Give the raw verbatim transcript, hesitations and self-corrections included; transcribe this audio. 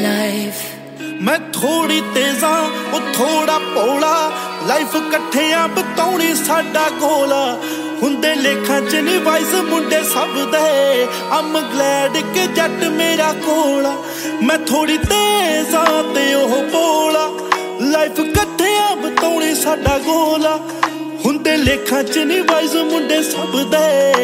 life. मैं थोड़ी तेजा वो थोड़ा भोला, लाइफ कट्ठियां बताउणी साडा गोला। हुंदे लेखां च नी वाइस मुंडे सब दे, I'm glad कि जट मेरा कोला। मैं थोड़ी तेजा ते ओह भोला, लाइफ कट्ठियां बताउणी साडा गोला। हुंदे लेखां च नी वाइस मुंडे सब दे।